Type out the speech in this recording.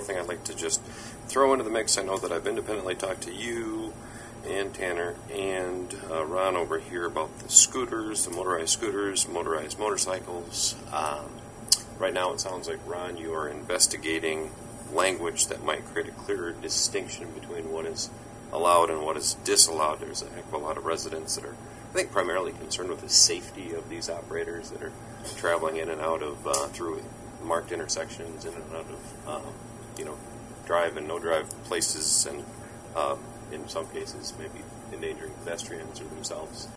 more thing I'd like to just throw into the mix. I know that I've independently talked to you and Tanner and Ron over here about the scooters, the motorized motorcycles. Right now it sounds like, Ron, you are investigating language that might create a clearer distinction between what is allowed and what is disallowed. There's a heck of a lot of residents that are, I think, primarily concerned with the safety of these operators that are traveling in and out of through marked intersections, in and out of drive and no drive places, and in some cases maybe endangering pedestrians or themselves.